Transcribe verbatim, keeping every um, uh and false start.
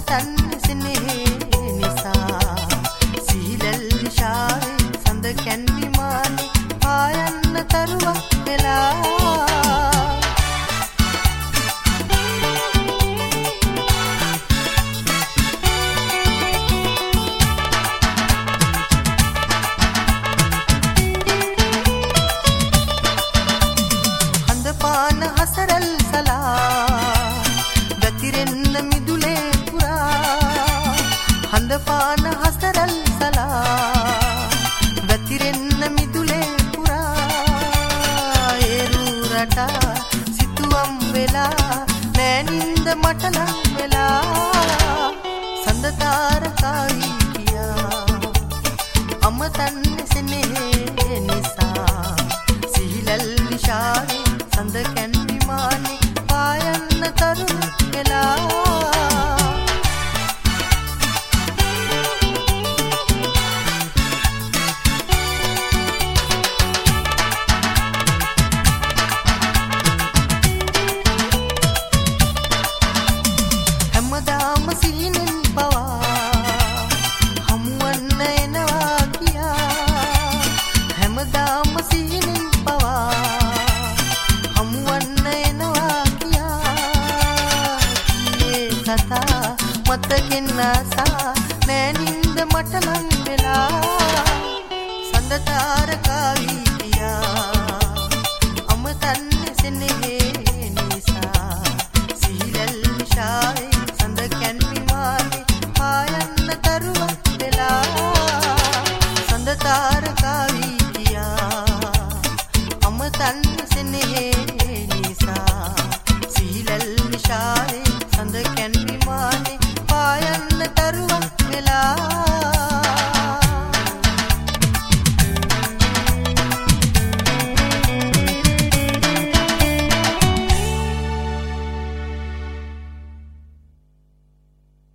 තන්නේ සෙනෙහේ නිසා සිහිලල් නිශාවේ සඳ කැන්වි මානේ පායන්න තරුවක් වෙලා පාන හසරල් සලා වැතිරෙන්න මිදුලේ පුරා හඳ පාන හසරල් සලා වැතිරෙන්න මිදුලේ පුරා ඒරු රටා සිතුවම් වෙලා නෑනින්ද මට නම් වෙලා සඳ තාරකාවී කියා අමතන්නේ සෙනෙහේ නිසා සිහිලල් නිශාවේ සඳ කැන්වි මානේ පායන්න තරුණ වෙලා හැමදාම සිහිනෙන් පවා හමුවන්න එනවා කියා හැමදාම සිහිනෙන් පවා හමුවන්න එනවා කියා මේ කතා මතකෙන් ආසා නෑනින්ද මට ලං වෙලා සඳ තාරකාවී කියා අමතන්නේ සෙනෙහේ නිසා සිහිලල් නිශාවේ සඳ කැන්වි මානේ පායන්න තරුවක් වෙලා සඳ තාරකාවී